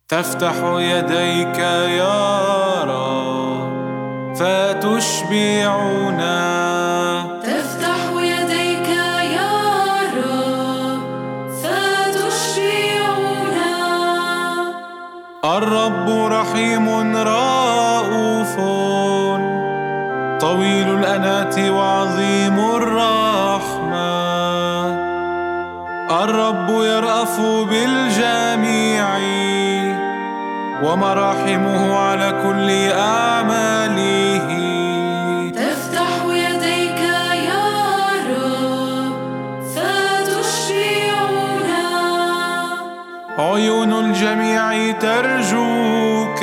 تفتح يديك يا رب فتشبعنا. تفتح يديك يا رب فتشبعنا. الرب رحيم رؤوف طويل الأناة وعظيم الرحمة. الرب يرأف بالجميع ومراحمه على كل أعماله. تفتح يديك يا رب فتشبعنا. عيون الجميع ترجوك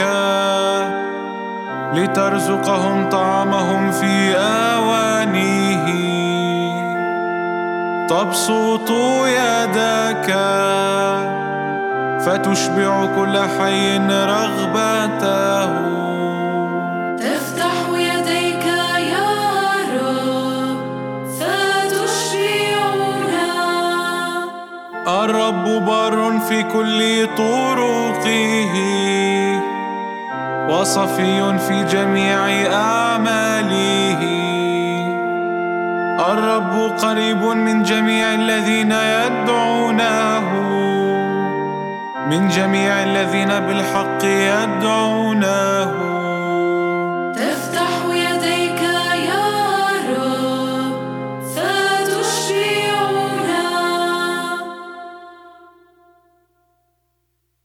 لترزقهم طعامهم في آوانه. تبسط يدك فتشبع كل حي رغبته. تفتح يديك يا رب فتشبعنا. الرب بار في كل طرقه وصفي في جميع أعماله. الرب قريب من جميع الذين يدعونه، من جميع الذين بالحق يدعونه.